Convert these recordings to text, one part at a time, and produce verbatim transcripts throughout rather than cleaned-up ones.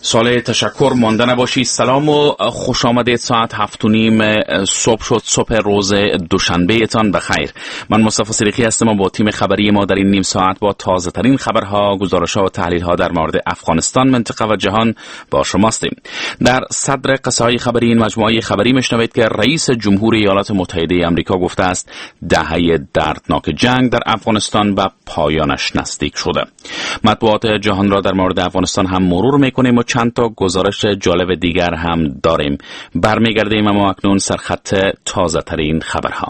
سال تشکر مانده نباشید. سلام و خوش آمدید. ساعت هفت و نیم صبح شد. صبح روز دوشنبه تان بخیر. من مصطفی صدیقی هستم و با تیم خبری ما در این نیم ساعت با تازه ترین خبرها، گزارش‌ها و تحلیل‌ها در مورد افغانستان، منطقه و جهان با شما هستیم. در صدر قصه‌های خبری این مجموعه خبری میشنوید که رئیس جمهور ایالات متحده آمریکا گفته است دهه دردناک جنگ در افغانستان و پایانش نزدیک شده. مطبوعات جهان را در مورد افغانستان هم مرور می‌کنیم و چند تا گزارش جالب دیگر هم داریم. برمیگردیم اما اکنون سرخط تازه ترین خبرها.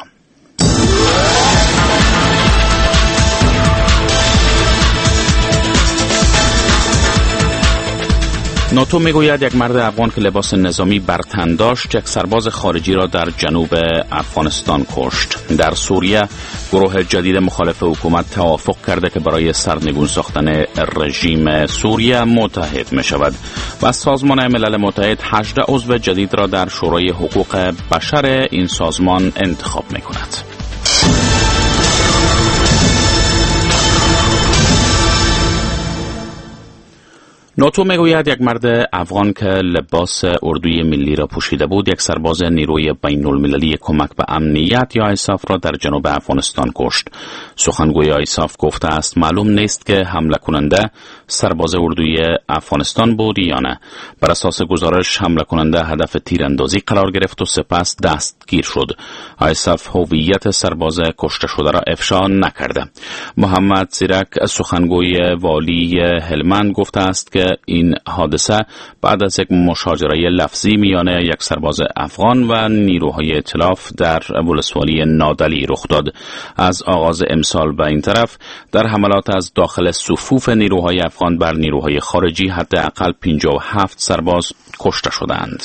ناتو میگوید یک مرد افغان که لباس نظامی بر تن داشت یک سرباز خارجی را در جنوب افغانستان کشت. در سوریه گروه جدید مخالف حکومت توافق کرده که برای سرنگون ساختن رژیم سوریه متحد می شود و سازمان ملل متحد هجده عضو جدید را در شورای حقوق بشر این سازمان انتخاب می کند. ناتو میگوید یک مرد افغان که لباس اردوی ملی را پوشیده بود یک سرباز نیروی بین المللی کمک به امنیت یا آیساف را در جنوب افغانستان کشت. سخنگوی آیساف گفته است معلوم نیست که حمله کننده سرباز اردوی افغانستان بود یا نه. بر اساس گزارش حمله کننده هدف تیراندازی قرار گرفت و سپس دستگیر شد. آیساف هویت سرباز کشته شده را افشا نکرده. محمد زیرک سخنگوی والی هلمند گفته است که این حادثه بعد از یک مشاجره لفظی میان یک سرباز افغان و نیروهای ائتلاف در ولسوالی نادلی رخ داد. از آغاز امسال به این طرف در حملات از داخل صفوف نیروهای افغان بر نیروهای خارجی حداقل پنجاه و هفت سرباز کشته شدند.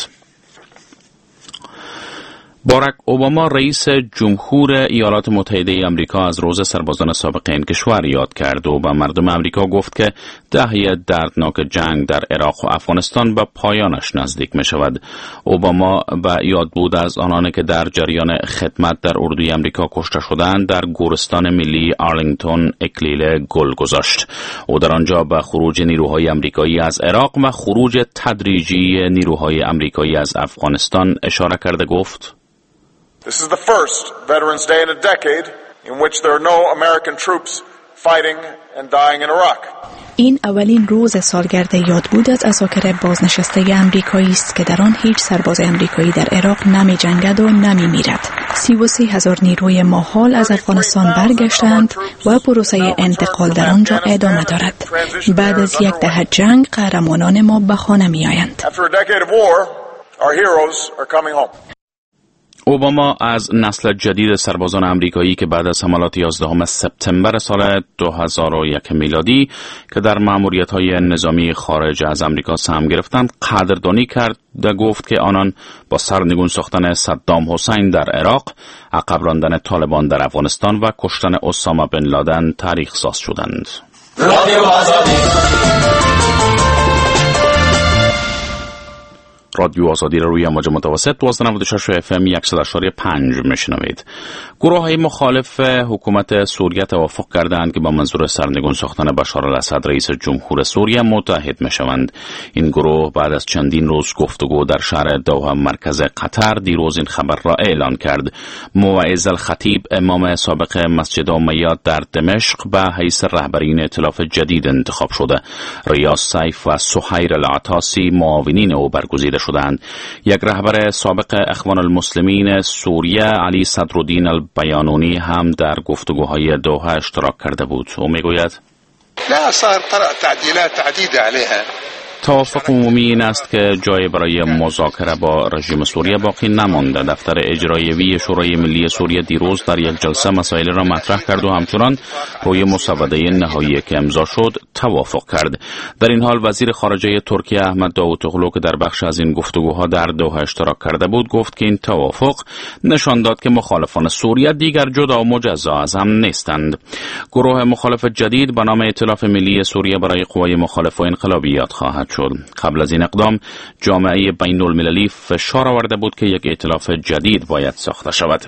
باراک اوباما رئیس جمهور ایالات متحده آمریکا از روز سربازان سابق این کشور یاد کرد و به مردم آمریکا گفت که دهه دردناک جنگ در عراق و افغانستان به پایانش نزدیک می شود. اوباما به یاد بود از آنانی که در جریان خدمت در اردوی آمریکا کشته شدند در گورستان ملی آرلینگتون اکلیل گل گذاشت. او در آنجا به خروج نیروهای آمریکایی از عراق و خروج تدریجی نیروهای آمریکایی از افغانستان اشاره کرده گفت: This is the first Veterans Day in a decade in which there are no American troops fighting and dying in Iraq. این اولین روز سالگرد یادبود از عساکر بازنشسته آمریکایی است که در آن هیچ سرباز آمریکایی در عراق نمی جنگد و نمی میرد. سی و سه هزار نیروی ماحال از افغانستان برگشتند و پروسه انتقال در آنجا ادامه دارد. بعد از یک دهه جنگ قهرمانان ما به خانه می آیند. After a decade of war, our heroes are coming home. اوباما از نسل جدید سربازان آمریکایی که بعد از حملات یازدهم سپتامبر سال دو هزار و یک میلادی که در مأموریت‌های نظامی خارج از آمریکا سهم گرفتند قدردانی کرد و گفت که آنان با سرنگون ساختن صدام حسین در عراق، عقب راندن طالبان در افغانستان و کشتن اسامه بن لادن تاریخ ساز شدند. رادیو آزادی را روی امواج متوسط دوازده و نود و شش اف ام صد و پنج میشنوید. گروه های مخالف حکومت سوریه توافق کردند که با منظور سرنگون ساختن بشار الاسد رئیس جمهور سوریه متحد میشوند. این گروه بعد از چندین روز گفتگو در شهر دوحه مرکز قطر دیروز این خبر را اعلان کرد. موعظ الخطیب امام سابق مسجد امیه در دمشق به حیث رهبرین ائتلاف جدید انتخاب شده. ریاض سیف و سهیر العطاسی معاونین او برگزیده شدند. یک رهبر سابق اخوان المسلمین سوریه علی صدرالدین البیانونی هم در گفتگوهای دوحه اشتراک کرده بود. او میگوید: لا صار طرأ تعدیلات عدیده علیها. توافق عمومی این است که جای برای مذاکره با رژیم سوریه باقی نمانده. دفتر اجرایوی شورای ملی سوریه دیروز در یک جلسه مسائل را مطرح کرد و همچنان روی مسوده نهایی که امضا شد توافق کرد. در این حال وزیر خارجه ترکیه احمد داوطوغلو که در بخش از این گفتگوها در دوحه اشتراک کرده بود گفت که این توافق نشان داد که مخالفان سوریه دیگر جدا و مجزا از هم نیستند. گروه مخالف جدید به نام ائتلاف ملی سوریه برای قوای مخالف و انقلابیات خواهد شد. قبل از این اقدام جامعه بین المللی فشار آورده بود که یک ائتلاف جدید باید ساخته شود.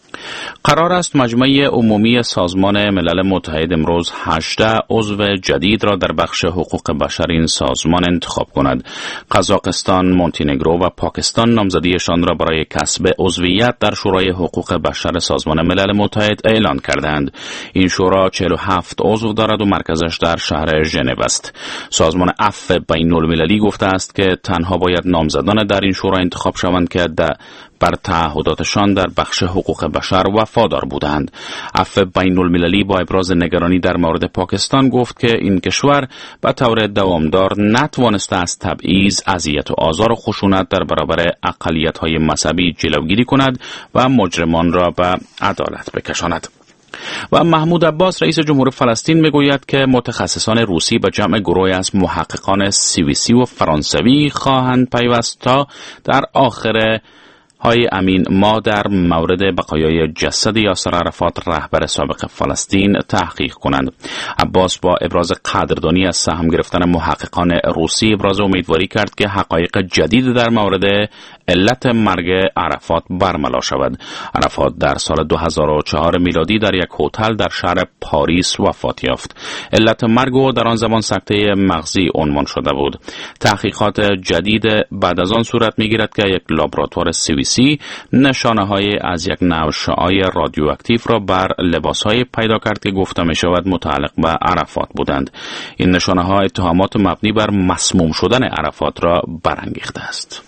قرار است مجمع عمومی سازمان ملل متحد امروز هجده عضو جدید را در بخش حقوق بشر این سازمان انتخاب کند. قزاقستان، مونتینگرو و پاکستان نامزدیشان را برای کسب عضویت در شورای حقوق بشر سازمان ملل متحد اعلان کردند. این شورا چهل و هفت عضو دارد و مرکزش در شهر ژنو است. سازمان عفو بین المللی گفته است که تنها باید نامزدان در این شورا انتخاب شوند که در بر تعهداتشان در بخش حقوق بشر وفادار بودند. عفو بین المللی با ابراز نگرانی در مورد پاکستان گفت که این کشور به طور دوامدار نتوانسته از تبعیض، اذیت و آزار و خشونت در برابر اقلیت‌های مذهبی جلوگیری کند و مجرمان را به عدالت بکشاند. و محمود عباس رئیس جمهور فلسطین میگوید که متخصصان روسی به جمع گروهی از محققان سوئیسی و فرانسوی خواهند پیوست تا در آخر های امین ما در مورد بقایای جسد یاسر عرفات رهبر سابق فلسطین تحقیق کنند. عباس با ابراز قدردانی از سهم گرفتن محققان روسی ابراز امیدواری کرد که حقایق جدید در مورد علت مرگ عرفات برملا شود. عرفات در سال دو هزار و چهار میلادی در یک هتل در شهر پاریس وفات یافت. علت مرگ او در آن زمان سکته مغزی عنوان شده بود. تحقیقات جدید بعد از آن صورت میگیرد که یک لابراتوار سوئیسی نشانه های از یک نوع شعاع رادیواکتیو را بر لباس های پیدا کرد که گفته می شود متعلق به عرفات بودند. این نشانه ها اتهامات مبنی بر مسموم شدن عرفات را برانگیخته است.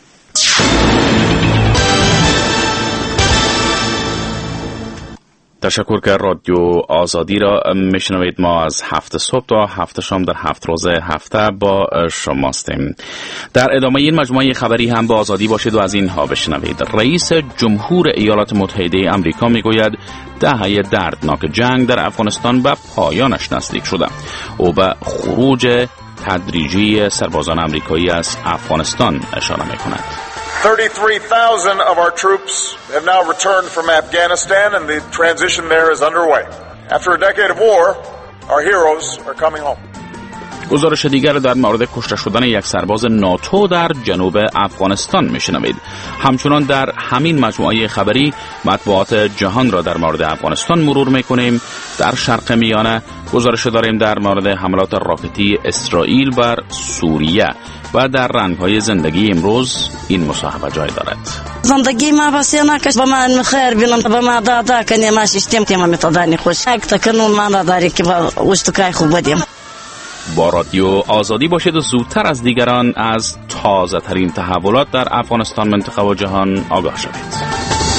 تشکر که رادیو آزادی را میشنوید. ما از هفت صبح تا هفت شام در هفت روز هفته با شماستیم. در ادامه این مجموعه خبری هم با آزادی باشید و از اینها بشنوید. رئیس جمهور ایالات متحده آمریکا میگوید دهه دردناک جنگ در افغانستان به پایانش نزدیک شده. او به خروج تدریجی سربازان آمریکایی از افغانستان اشاره میکند. thirty-three thousand of our troops have now returned from Afghanistan and the transition there is underway. After a decade of war, our heroes are coming home. گزارش دیگر در مورد کشته شدن یک سرباز ناتو در جنوب افغانستان میشنوید. همچنان در همین مجموعه خبری مطبوعات جهان را در مورد افغانستان مرور میکنیم. در شرق میانه گزارش داریم در مورد حملات راکتی اسرائیل بر سوریه و در رنگ‌های زندگی امروز این مصاحبه جای دارد. زندگی ما بسیار نکش با من خیر بینم با ما دادا کنی ما سیستم تیم متدانی خوش یک تا کنون ما داری که با وشتکای خوب بدیم. با رادیو آزادی باشید و زودتر از دیگران از تازه ترین تحولات در افغانستان، منطقه و جهان آگاه شوید.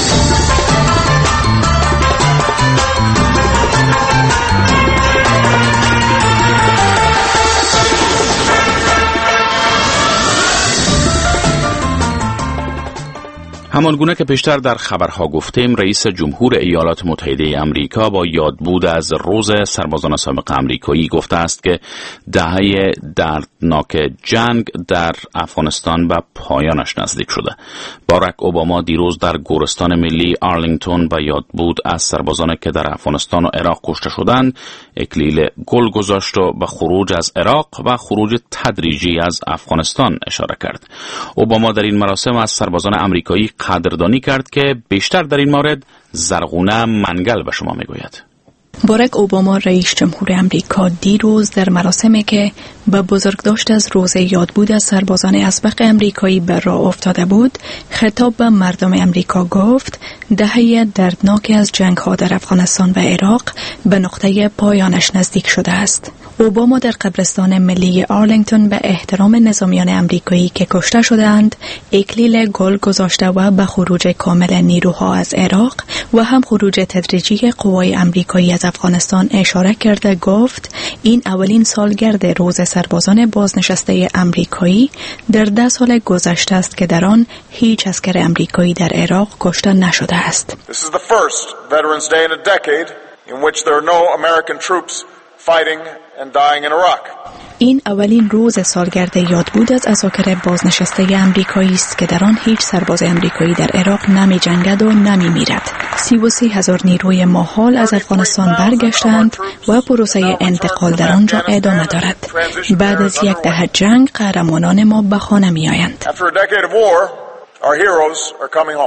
همانگونه که پیشتر در خبرها گفتیم، رئیس جمهور ایالات متحده آمریکا با یادبود از روز سربازان سابق آمریکایی گفته است که دهه دردناک جنگ در افغانستان به پایانش نزدیک شده. باراک اوباما دیروز در گورستان ملی آرلینگتون با یادبود از سربازانی که در افغانستان و عراق کشته شدند اکلیل گل گذاشت و به خروج از عراق و خروج تدریجی از افغانستان اشاره کرد. اوباما در این مراسم از سربازان آمریکایی قدردانی کرد که بیشتر در این مورد زرغونه منگل به شما میگوید. باراک اوباما رئیس جمهور آمریکا دیروز در مراسمی که به بزرگداشت از روز یادبود از سربازان اسبق آمریکایی بر راه افتاده بود، خطاب به مردم آمریکا گفت دهه دردناک از جنگ‌ها در افغانستان و عراق به نقطه پایانش نزدیک شده است. اوباما در قبرستان ملی آرلینگتون به احترام نظامیان آمریکایی که کشته شدند اکلیل گل گذاشته و به خروج کامل نیروها از عراق و هم خروج تدریجی قوای آمریکایی از افغانستان اشاره کرده گفت این اولین سالگرد روز سربازان بازنشسته آمریکایی در ده سال گذشته است که در آن هیچ عسکر آمریکایی در عراق کشته نشده است. This is the first Veterans Day in a decade in which there are no American troops fighting and dying in Iraq. این اولین روز سالگرد یادبود از عساکر بازنشسته آمریکایی است که در آن هیچ سرباز آمریکایی در عراق نمی جنگد و نمی میرد. سی و سی هزار نیروی ماحال از افغانستان برگشتند و پروسه انتقال در آنجا ادامه دارد. بعد از یک دهه جنگ قهرمانان ما به خانه می آیند.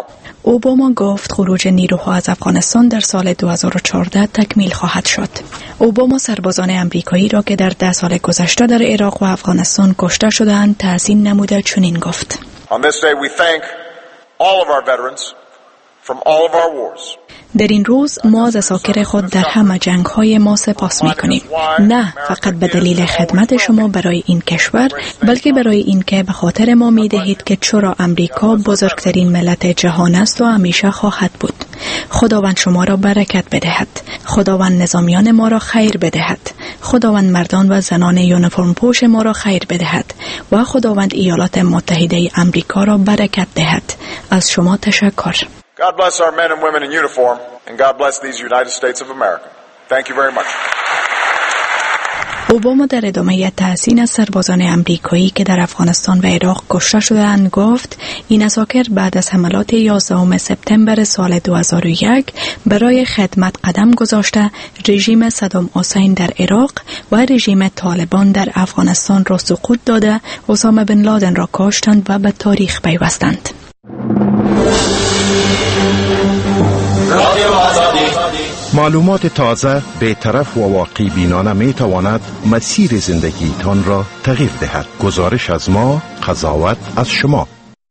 اوباما گفت خروج نیروها از افغانستان در سال دو هزار و چهارده تکمیل خواهد شد. اوباما سربازان امریکایی را که در ده سال گذشته در عراق و افغانستان کشته شدند تحسین نموده چنین گفت: On this day we thank all of our veterans from all of our wars. در این روز ما از اساکر خود در همه جنگ‌های ما سپاس می‌کنیم، نه فقط به دلیل خدمت شما برای این کشور، بلکه برای اینکه به خاطر ما می‌دهید که چرا امریکا بزرگترین ملت جهان است و همیشه خواهد بود. خداوند شما را برکت بدهد. خداوند نظامیان ما را خیر بدهد. خداوند مردان و زنان یونیفرم پوش ما را خیر بدهد و خداوند ایالات متحده امریکا را برکت دهد. از شما تشکر. God bless our men and women in uniform, and God bless these United States of America. Thank you very much. اوباما در ادامه تحسین از سربازان امریکایی که در افغانستان و عراق کشته شدند گفت این اساکر بعد از حملات یازدهم سپتامبر سال دو هزار و یک برای خدمت قدم گذاشته رژیم صدام حسین در عراق و رژیم طالبان در افغانستان را سقوط داده اسامه بن لادن را کشتند و به تاریخ پیوستند. معلومات تازه، بی‌طرف و واقعی بینانه می تواند مسیر زندگیتان را تغییر دهد. گزارش از ما، قضاوت از شما.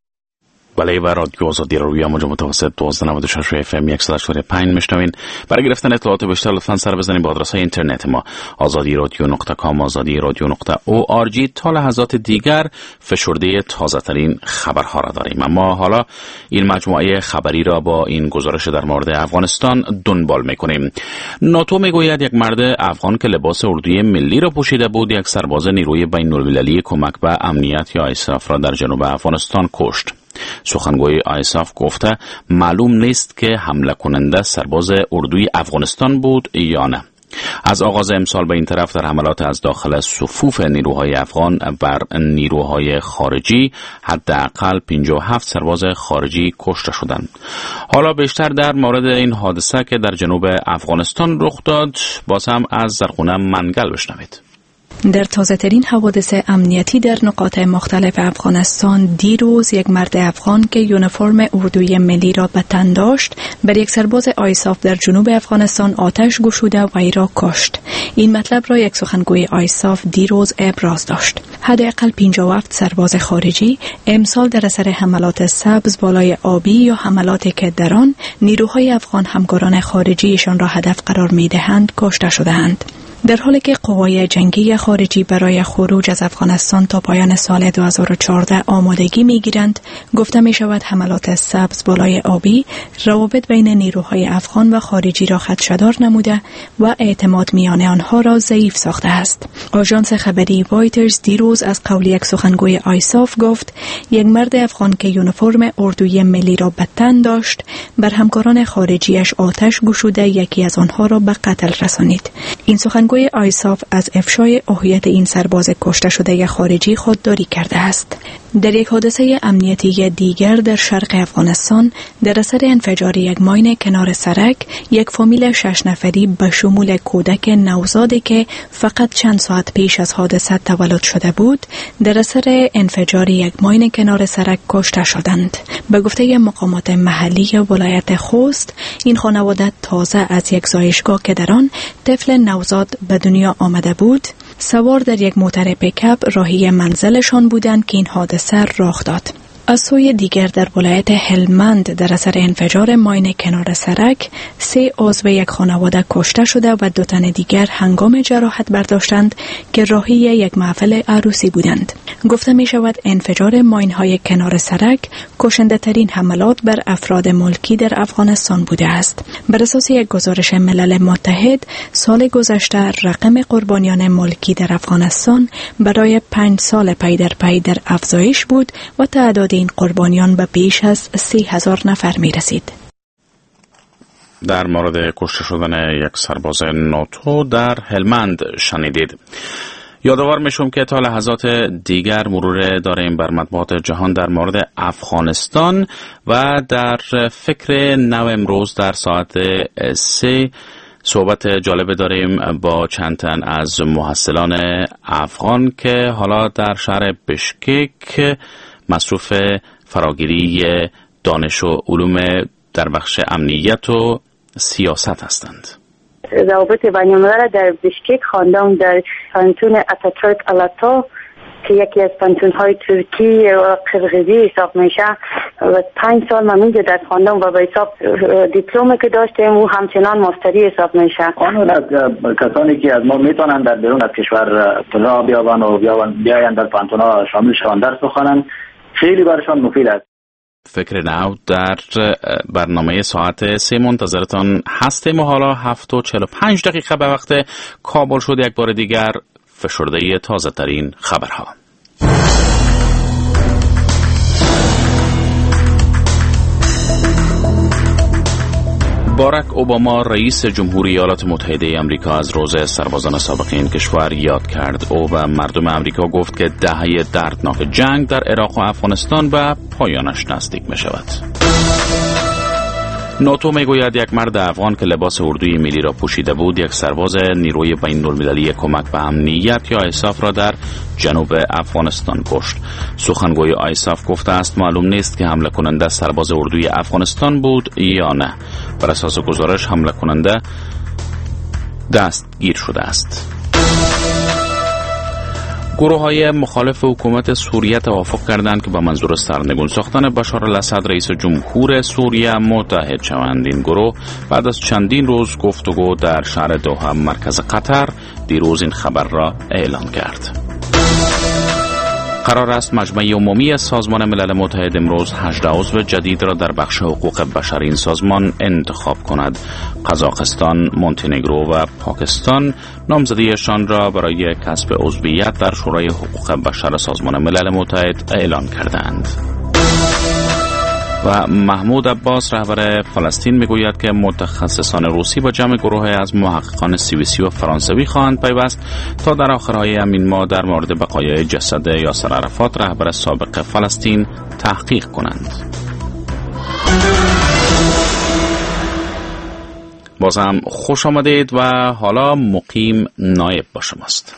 بله و رادیو آزادی را روی موج متوسط دوازده نود و شش اف ام صد و هشتاد و پنج میشنوین. برای گرفتن اطلاعات بیشتر لطفاً سر بزنید به آدرس اینترنت ما آزادی رادیو نقطه کام آزادی رادیو نقطه او آر جی. تا لحظات دیگر فشرده تازه ترین خبرها را داریم، اما حالا این مجموعه خبری را با این گزارش در مورد افغانستان دنبال میکنیم. ناتو میگوید یک مرد افغان که لباس اردوی ملی را پوشیده بود یک سرباز نیروی بین المللی کمک به امنیت یا آیساف را در جنوب افغانستان کشت. سخنگوی آیساف گفته معلوم نیست که حمله کننده سرباز اردوی افغانستان بود یا نه. از آغاز امسال به این طرف در حملات از داخل صفوف نیروهای افغان بر نیروهای خارجی حداقل پنجاه و هفت سرباز خارجی کشته شدند. حالا بیشتر در مورد این حادثه که در جنوب افغانستان رخ داد باز هم از زرغونه منگل بشنوید. در تازه ترین حوادث امنیتی در نقاط مختلف افغانستان دیروز یک مرد افغان که یونیفرم اردوی ملی را به تن داشت بر یک سرباز آیساف در جنوب افغانستان آتش گشوده و وی را کشت. این مطلب را یک سخنگوی آیساف دیروز ابراز داشت. حداقل پنجاه و هفت سرباز خارجی امسال در اثر حملات سبز بالای آبی یا حملاتی که در آن نیروهای افغان همکاران خارجیشان را هدف قرار می‌دهند کشته شده‌اند. در حالی که قوای جنگی خارجی برای خروج از افغانستان تا پایان سال دو هزار و چهارده آمادگی می‌گیرند، گفته می‌شود حملات سبز بالای آبی روابط بین نیروهای افغان و خارجی را خدشه‌دار نموده و اعتماد میان آنها را ضعیف ساخته است. آژانس خبری رایترز دیروز از قول یک سخنگوی آیساف گفت یک مرد افغان که یونیفرم اردوی ملی را به تن داشت بر همکاران خارجیش آتش گشوده یکی از آنها را به قتل رسانید. این سخنگوی آیساف از افشای هویت این سرباز کشته شده خارجی خودداری کرده است. در یک حادثه امنیتی دیگر در شرق افغانستان در اثر انفجار یک ماین کنار سرک یک فامیل شش نفری به شمول کودک نوزادی که فقط چند ساعت پیش از حادثه تولد شده بود در اثر انفجار یک ماین کنار سرک کشته شدند. به گفته مقامات محلی ولایت خوست این خانواده تازه از یک زایشگاه که در آن طفل نوزاد به دنیا آمده بود سوار در یک موتر پیکاپ راهی منزلشان بودند که این حادثه رخ داد. از سوی دیگر در ولایت هلمند در اثر انفجار ماین کنار سرک سه عضو یک خانواده کشته شده و دو تن دیگر هنگام جراحت برداشتند که راهی یک محفل عروسی بودند. گفته می شود انفجار ماین های کنار سرک کشنده ترین حملات بر افراد ملکی در افغانستان بوده است. بر اساس یک گزارش ملل متحد سال گذشته رقم قربانیان ملکی در افغانستان برای پنج سال پی در پی در افزایش بود و تعداد این قربانیان به بیش از سی هزار نفر می رسید. در مورد کشته شدن یک سرباز ناتو در هلمند شنیدید. یادآور میشم که تا لحظات دیگر مرور داریم بر مطبوعات جهان در مورد افغانستان و در فکر نو امروز در ساعت سه صحبت جالب داریم با چند تن از محصلان افغان که حالا در شهر بشکک مصروف فراگیری دانش و علوم در بخش امنیت و سیاست هستند. روابط بین‌الملل در بشکک خواندم در پانتون اتاتورک آلاتا که یکی از پانتون‌های ترکی و قرقیزی حساب میشه و پنج سال من اونجا در خواندم و به حساب دیپلمی که داشتیم و همچنان ماستری حساب میشه. قانون از کسانی که از ما میتونن در بیرون از کشور راه بیابن و بیاین در پانتون‌ها شامل شوند درس بخوانند خیلی برشان مفید است. فکر نو در برنامه ساعت سه منتظرتان هستیم و حالا هفت و چهل و پنج دقیقه به وقت کابل شد یک بار دیگر فشرده تازه ترین خبرها. باراک اوباما رئیس جمهوری ایالات متحده آمریکا از روز سربازان سابق این کشور یاد کرد. او به مردم آمریکا گفت که دهه دردناک جنگ در عراق و افغانستان به پایانش نزدیک می شود. ناتو میگوید یک مرد افغان که لباس اردوی ملی را پوشیده بود یک سرباز نیروی بین المللی کمک به امنیت یا آیساف را در جنوب افغانستان کشت. سخنگوی آیساف گفته است معلوم نیست که حمله کننده سرباز اردوی افغانستان بود یا نه. بر اساس گزارش حمله کننده دستگیر شده است. گروه های مخالف حکومت سوریه توافق کردند که با منظور سرنگون ساختن بشار الاسد رئیس جمهور سوریه متحد شوند. این گروه بعد از چندین روز گفتگو در شهر دوحه مرکز قطر دیروز این خبر را اعلام کرد. قرار است مجمع عمومی سازمان ملل متحد امروز هجده عضو جدید را در بخش حقوق بشر این سازمان انتخاب کند. قزاقستان، مونتنگرو و پاکستان نامزدیشان را برای کسب عضویت در شورای حقوق بشر سازمان ملل متحد اعلان کردند. و محمود عباس رهبر فلسطین میگوید که متخصصان روسی با جمع گروه از محققان سوئیسی و فرانسوی خواهند پیوست تا در آخرهای همین ماه در مورد بقایای جسد یاسر عرفات رهبر سابق فلسطین تحقیق کنند. بازم خوش آمدید و حالا مقیم نایب با شماست.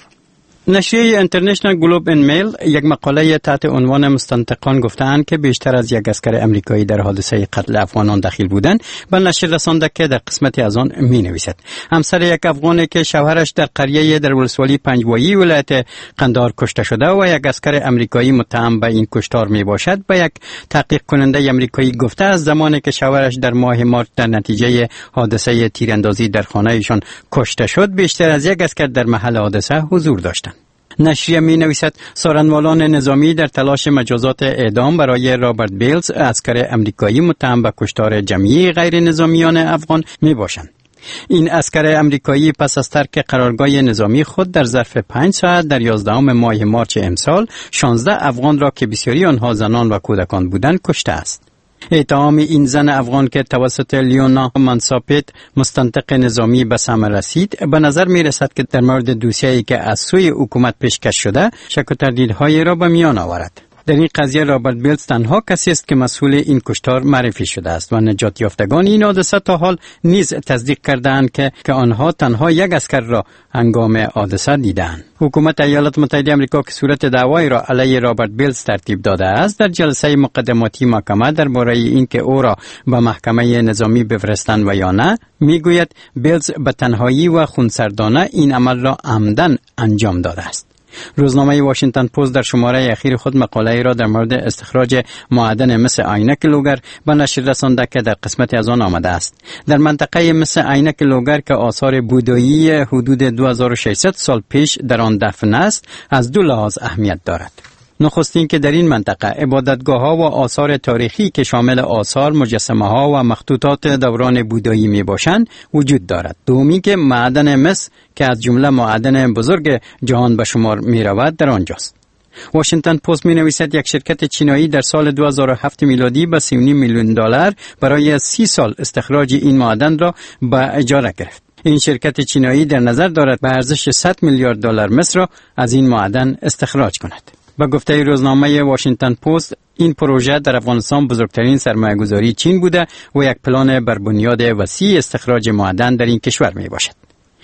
نشریه اینترنشنال گلوب ان میل یک مقاله تحت عنوان مستنطقان گفتند که بیشتر از یک عسکر امریکایی در حادثه قتل افغانان دخیل بودند به نشر رسانده که در قسمتی از آن می نویسد همسر یک افغانی که شوهرش در قریه در ولسوالی پنجوایی ولایت قندهار کشته شده و یک عسکر امریکایی متهم به این کشتار می باشد به یک تحقیق کننده امریکایی گفته از زمانی که شوهرش در ماه مارس در نتیجه حادثه تیراندازی در خانه‌شان کشته شد بیشتر از یک عسکر در محل حادثه حضور داشتند. نشریه می نویسد سارنوالان نظامی در تلاش مجازات اعدام برای رابرت بیلز عسکر امریکایی متهم به کشتار جمعی غیر نظامیان افغان می باشند. این عسکر امریکایی پس از ترک قرارگاه نظامی خود در ظرف پنج ساعت در یازدهم ماه مارس امسال شانزده افغان را که بسیاری آنها زنان و کودکان بودند کشته است. اتهام این زن افغان که توسط لیونا منساپت مستنطق نظامی به ثمر رسید به نظر می رسد که در مورد دوسیه‌ای که از سوی حکومت پیشکش شده شک و تردیدهای را به میان آورد. در این قضیه رابرت بیلز تنها کسی است که مسئول این کشتار معرفی شده است و نجات یافتگان این حادثه تا حال نیز تصدیق کردند که که آنها تنها یک عسکر را هنگام حادثه دیدند. حکومت ایالات متحده آمریکا که صورت دعوایی را علیه رابرت بیلز ترتیب داده است در جلسه مقدماتی محکمه درباره اینکه او را به محکمه نظامی بفرستند و یا نه میگوید بیلز به تنهایی و خونسردانه این عمل را عمدن انجام داده است. روزنامه واشنگتن پست در شماره اخیر خود مقاله را در مورد استخراج معدن مس عینک لوگر به نشر رسانده که در قسمتی از آن آمده است. در منطقه مس عینک لوگر که آثار بودایی حدود دو هزار و ششصد سال پیش در آن دفن است از دو لحاظ اهمیت دارد. نخستین که در این منطقه عبادتگاه‌ها و آثار تاریخی که شامل آثار، مجسمه‌ها و مخطوطات دوران بودایی می‌باشند وجود دارد. دومی که معدن مس که از جمله معادن بزرگ جهان به شمار می‌رود در آنجاست. واشنگتن پست می‌نویسد یک شرکت چینایی در سال دو هزار و هفت میلادی با سی و نیم میلیون دلار برای سی سال استخراج این معدن را به اجاره گرفت. این شرکت چینایی در نظر دارد به ارزش صد میلیارد دلار مصر را از این معدن استخراج کند. با گفته روزنامه واشنگتن پست این پروژه در افغانستان بزرگترین سرمایه‌گذاری چین بوده و یک پلان بر بنیاد وسیع استخراج معدن در این کشور می باشد.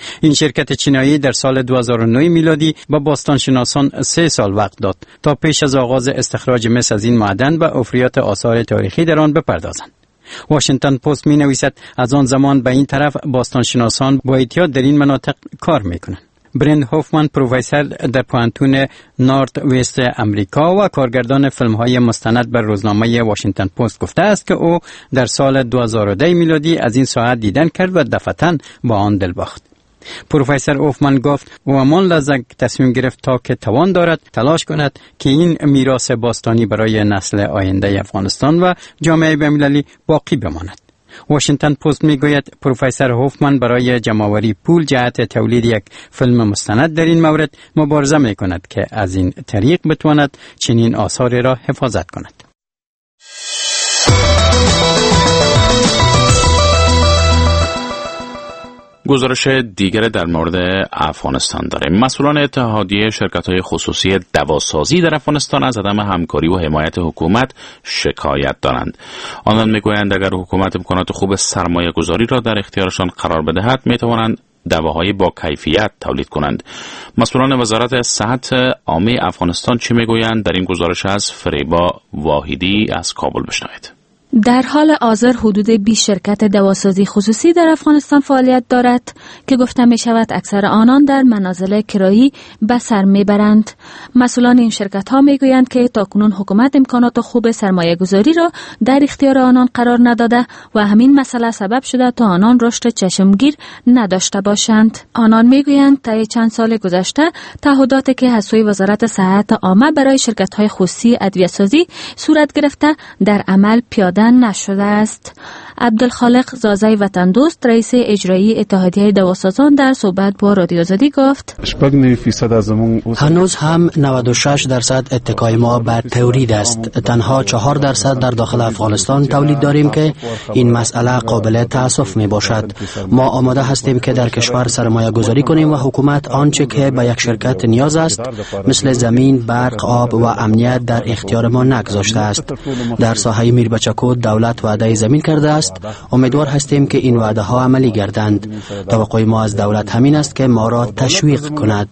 این شرکت چینایی در سال دو هزار و نه میلادی با باستانشناسان سه سال وقت داد تا پیش از آغاز استخراج مس از این معدن و افریات آثار تاریخی در آن بپردازند. واشنگتن پست می نویسد از آن زمان به این طرف باستانشناسان با احتیاط در این مناطق کار می کنند. برند هوفمن پروفسور در پوانتون نورت وست امریکا و کارگردان فیلم های مستند بر روزنامه واشنگتن پست گفته است که او در سال دو هزار و ده میلادی از این ساعت دیدن کرد و دفعتاً با آن دل باخت. پروفسور هوفمن گفت او همان لحظه تصمیم گرفت تا که توان دارد تلاش کند که این میراث باستانی برای نسل آینده افغانستان و جامعه بین‌المللی باقی بماند. واشنگتن پست میگوید پروفسور هوفمن برای جمع‌آوری پول جهت تولید یک فیلم مستند در این مورد مبارزه میکند که از این طریق بتواند چنین آثاری را حفاظت کند. گزارش دیگر در مورد افغانستان داریم. مسئولان اتحادیه شرکت‌های خصوصی دواسازی در افغانستان از عدم همکاری و حمایت حکومت شکایت دارند. آنان میگویند اگر حکومت امکانات خوب سرمایه گذاری را در اختیارشان قرار بدهد میتوانند دواهای با کیفیت تولید کنند. مسئولان وزارت صحت عامه افغانستان چی میگویند؟ در این گزارش از فریبا واحدی از کابل بشنوید. در حال حاضر حدود بیست شرکت دواسازی خصوصی در افغانستان فعالیت دارد که گفته می شود اکثر آنان در منازل کرایی به سر می برند. مسئولان این شرکت ها می گویند که تاکنون حکومت امکانات خوب سرمایه گذاری را در اختیار آنان قرار نداده و همین مسئله سبب شده تا آنان رشد چشمگیر نداشته باشند. آنان می گویند طی چند سال گذشته تعهداتی که از سوی وزارت صحت عامه برای شرکت های خصوصی ادویه‌سازی صورت گرفته در عمل پیاده نشده است. عبدالخالق زازای وطن دوست رئیس اجرایی اتحادیه دواسازان در صحبت با رادیو آزادی گفت هنوز هم نود و شش درصد اتکای ما بر تولید است. تنها چهار درصد در داخل افغانستان تولید داریم که این مسئله قابل تأسف می باشد. ما آماده هستیم که در کشور سرمایه گذاری کنیم و حکومت آنچه که به یک شرکت نیاز است مثل زمین، برق، آب و امنیت در اختیار ما نگذاشته است. در ساحه میربچکو دولت وعده زمین کرده است. امیدوار هستیم که این وعده ها عملی گردند. توقع ما از دولت همین است که ما را تشویق کند.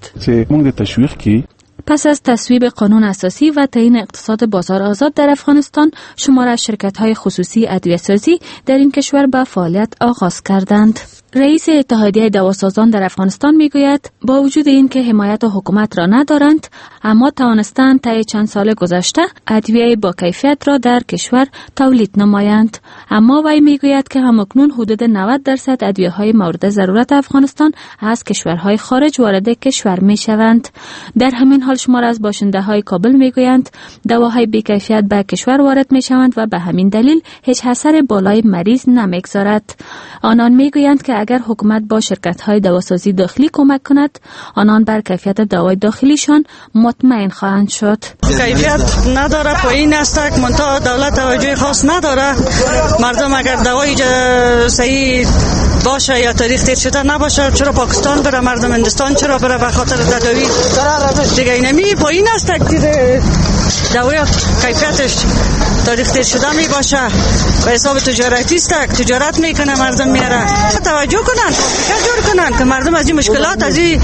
پس از تصویب قانون اساسی و تعیین اقتصاد بازار آزاد در افغانستان، شمار از شرکت‌های خصوصی ادویه‌سازی در این کشور به فعالیت آغاز کردند. رئیس اتحادیه دواسازان در افغانستان میگوید با وجود این که حمایت حکومت را ندارند، اما توانستند طی چند سال گذشته ادویه با کیفیت را در کشور تولید نمایند. اما وی میگوید که همکنون حدود نود درصد ادویه‌های مورد ضرورت افغانستان از کشورهای خارج وارد کشور میشوند. در همین حال شمار از باشنده‌های کابل میگویند دواهای بی کیفیت به کشور وارد میشوند و به همین دلیل هیچ اثر بالای مریض نمیگذارد. آنان میگویند که اگر حکومت با شرکت‌های دواسازی داخلی کمک کند، آنان بر کیفیت دوای داخلیشان مطمئن خواهند شد. کیفیت نداره، پایین است، منتها دولت توجه خاص نداره. مردم اگر دوای صحیح باشه یا تاریخ تیر شده نباشه، چرا پاکستان بره، مردم هندوستان چرا بره به خاطر تداوی دیگه؟ اینمی پایین است تقدیر دوای کیفیتش تاریخ تیر شده می باشه و حساب تجارتی است، تجارت میکنه مردم میاره. توجه کنن، فکر جور کنن که مردم از این مشکلات، از این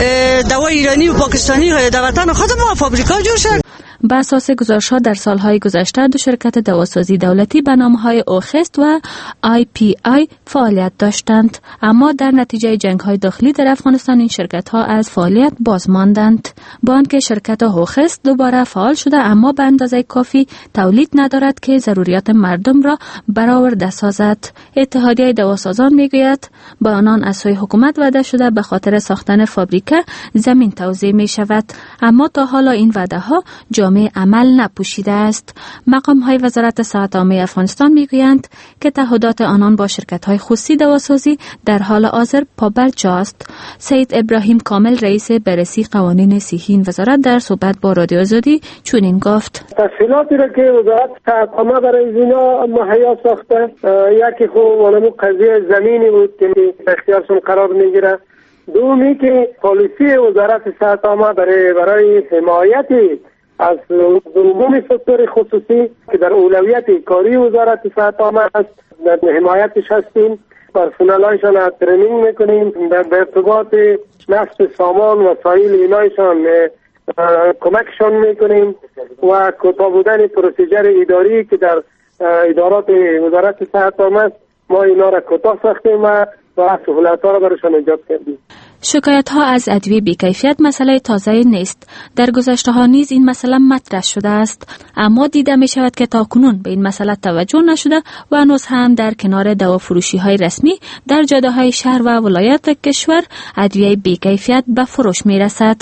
دوای ایرانی و پاکستانی در وطن خود ما فابریکا جور شد. بر اساس گزارش‌ها در سالهای گذشته دو شرکت دواسازی دولتی به نام‌های اوخست و آی پی آی فعالیت داشتند، اما در نتیجه جنگ‌های داخلی در افغانستان این شرکت‌ها از فعالیت باز ماندند. با آنکه شرکت اوخست دوباره فعال شده، اما به اندازه کافی تولید ندارد که ضروریات مردم را برآورده سازد. اتحادیه دواسازان میگوید با آنان از سوی حکومت وعده شده به خاطر ساختن فابریکه زمین توزیع می‌شود، اما تا حالا این وعده‌ها جامعه عمل نپوشیده است. مقام‌های وزارت صحت عامه افغانستان میگویند که تعهدات آنان با شرکت‌های خصوصی دواسازی در حال حاضر پابرجاست. سید ابراهیم کامل رئیس بررسی قوانین صحی این وزارت در صحبت با رادیو آزادی چنین گفت: تفصیلاتی را که وزارت صحت عامه برای اینا مهیا ساخته، یکی خو اونمو قضیه زمینی بود که اختیارشون قرار میگیره. دومی که پالیسی وزارت صحت عامه برای برای حمایت از عموم سکتور خصوصی که در اولویت کاری وزارت صحت عامه است، در حمایتش هستیم. پرسنل هایشان ترینینگ میکنیم، به ارتباط نصب سامان وسایل اینایشان کمکشان میکنیم و کوتاه بودن پروسیجر اداری که در ادارات وزارت صحت آمد ما اینا را کوتاه ساختیم و سهولت ها را برشان ایجاد کردیم. شکایت ها از ادویه بی‌کیفیت مسئله تازه نیست. در گذشته ها نیز این مسئله مطرح شده است، اما دیده می شود که تاکنون به این مسئله توجه نشده و هنوز هم در کنار دوافروشی های رسمی در جاده های شهر و ولایت کشور ادویه بی‌کیفیت به فروش می رسد.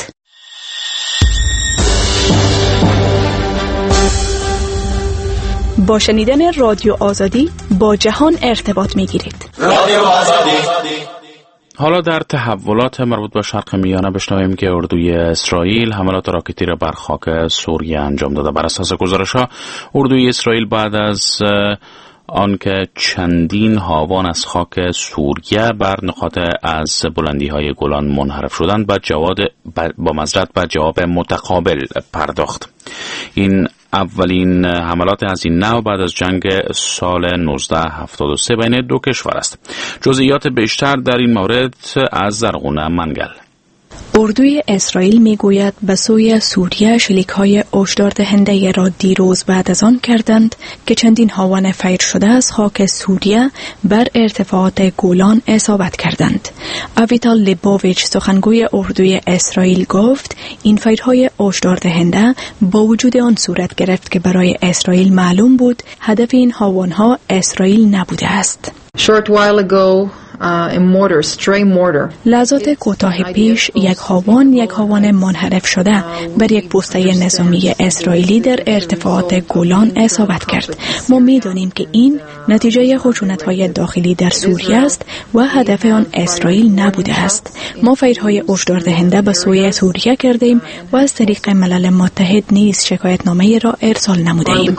با شنیدن رادیو آزادی با جهان ارتباط می گیرید. رادیو آزادی. حالا در تحولات مربوط به شرق میانه بشنویم که اردوی اسرائیل حملات راکتی را بر خاک سوریه انجام داده. بر اساس گزارش‌ها اردوی اسرائیل بعد از آنکه چندین هاوان از خاک سوریه بر نقاط از بلندی‌های گولان منحرف شدند با جواب با مزرعت به جواب متقابل پرداخت. این اولین حملات از این نوع بعد از جنگ سال نوزده هفتاد و سه بین دو کشور است. جزئیات بیشتر در این مورد از زرغونه منگل. اردوی اسرائیل میگوید به سوی سوریه شلیک‌های هشداردهنده را دیروز بعد از آن کردند که چندین هاون فیر شده از خاک سوریه بر ارتفاعات گولان اصابت کردند. آویتال لیبوویچ سخنگوی اردوی اسرائیل گفت این فیرهای هشداردهنده با وجود آن صورت گرفت که برای اسرائیل معلوم بود هدف این هاون‌ها اسرائیل نبوده است. Short while ago Uh, a mortar, stray mortar. لحظات کوتاه پیش یک هاوان یک هاوان منحرف شده بر یک پوسته نظامی اسرائیلی در ارتفاعات گولان اصابت کرد. ما می‌دانیم که این نتیجه خشونت‌های داخلی در سوریه است و هدف آن اسرائیل نبوده است. ما فیرهای هشداردهنده به سوی سوریه کردیم و از طریق ملل متحد نیز شکایتنامه را ارسال نموده‌ایم.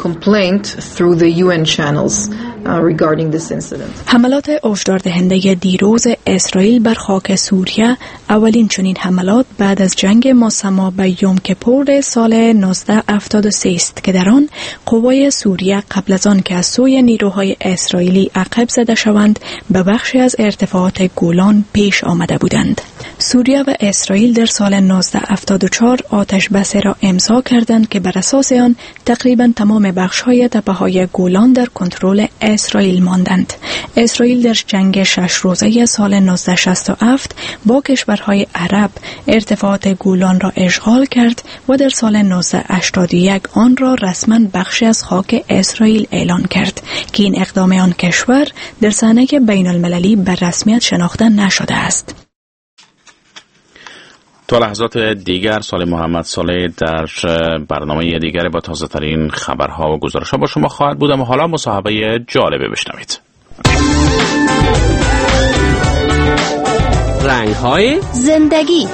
حملات هشداردهنده دیروز اسرائیل بر خاک سوریه اولین چنین حملات بعد از جنگ مسما به یوم کپور سال نوزده هفتاد و سه است که در آن قوای سوریه قبل از آن که از سوی نیروهای اسرائیلی عقب زده شوند به بخشی از ارتفاعات گولان پیش آمده بودند. سوریه و اسرائیل در سال نوزده هفتاد و چهار آتش بس را امضا کردند که بر اساس آن تقریبا تمام بخش‌های تپه‌های گولان در کنترل اسرائیل ماندند. اسرائیل در جنگ شش روزه سال نوزده شصت و هفت با کشورهای عرب ارتفاعات گولان را اشغال کرد و در سال نوزده هشتاد و یک آن را رسما بخشی از خاک اسرائیل اعلان کرد که این اقدام آن کشور در صحنه بین المللی به رسمیت شناخته نشده است. تا لحظات دیگر سال محمد صالح در برنامه دیگر با تازه ترین خبرها و گزارش‌ها با شما خواهد بود. اما حالا مصاحبه جالبه بشنوید. رنگ‌های زندگی.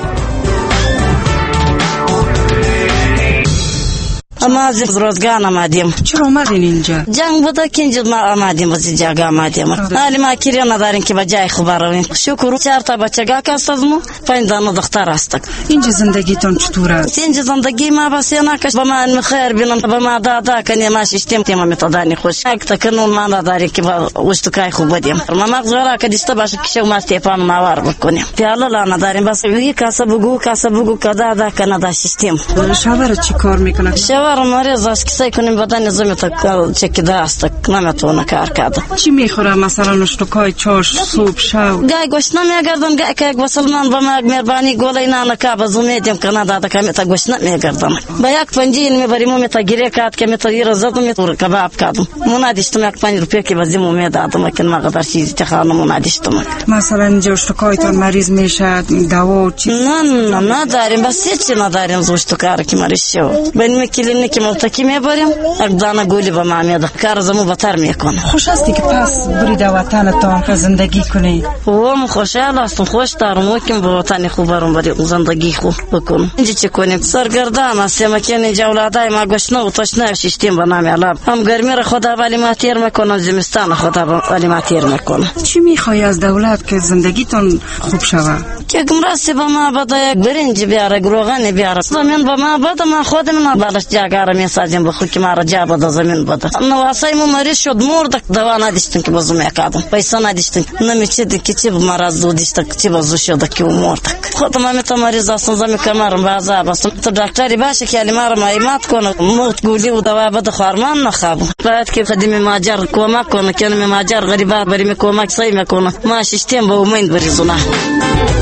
اما از روزگان آمدیم. چرا آمدین اینجا؟ جنگ بوده که اینجا ما آمدیم از اینجا آمدیم. حالی ما کیری نداریم که به جای خوب برویم. شکر چهار تا بچگاه است از ما، پنج دانه دختر است. اینجا زندگیتون چطوره؟ اینجا زندگی ما بس اینا که با من خیر بینم، با ما دادا کنی ما شیشتیم تیم میتادانی خوش. اگه تکنون ما نداری که با وشتکای خوب بدیم. ما مغزورا که دست باشه که شو ما تیپان ما وار بکنیم. پیاله لا نداریم بس یه کاسه بگو کاسه بگو کدا دا کنه دا شیشتیم. شاور چی کار میکنه؟ شاور مریض است که سعی کنیم بدن نظامی تا چکیده است نمیتونه کار کرده. چی میخوره مثلا نشتکای چاش صبح شب؟ گای گوشت نمیگردم گای که یک مسلمان با ما مهربانی گوله اینا نکاب از امیدیم که نداده که میتا گوشت نمیگردم. با یک پنجی میبریم میتا گیره کات که میتا یه روز دادم میتا کباب کردم. منادیشتم یک پنج روپیه که بازیم امید دادم که مقدار چیزی تخانم منادیشتم. مثلا اینجا نشتکایتون مریض میشه دوا چی؟ نه نه نداریم بس هیچی نداریم زوشت کار که مریض شو. بین کلینیک ملتکی میبریم یک دانه گولی به ما میده کار زمو بهتر میکنه. خوش هستی که پس برید وطنتون که زندگی کنی؟ اوم خوشحال هستم، خوش دارم که به وطن خوب برم برای زندگی خوب بکنم. اینجا چی کنیم؟ سرگردان هستیم که اینجا اولادای ما گوشت نه و تشنه شیشتیم به نام علب. هم گرمی را خدا ولی ما تیر میکنم، زمستان خدا ولی ما تیر میکنه. چی میخوای از دولت که زندگیتون خوب شود؟ که گمراستی به ما بده یک برنج بیاره، روغن بیاره. زمین به ما بده ما خودم نبالش جا گارم میسازیم بخو که ما را جا بده زمین بده نواسای مو مریض شد مرد دوا نداشتن که بازم یکادم پیسه نداشتن نمیچه که چی مرض داشت که چی بازو شد که مرد خودم هم تو مریض هستم زمین کمرم بازا بس تو دکتری باشه که علی مارم ایمات کنه موت گولی و دوا بده خارمان نخواب باید که خدمت ماجر کمک کنه که ماجر غریبات بری می کمک سعی میکنه ما شیشتیم با امید بریزونه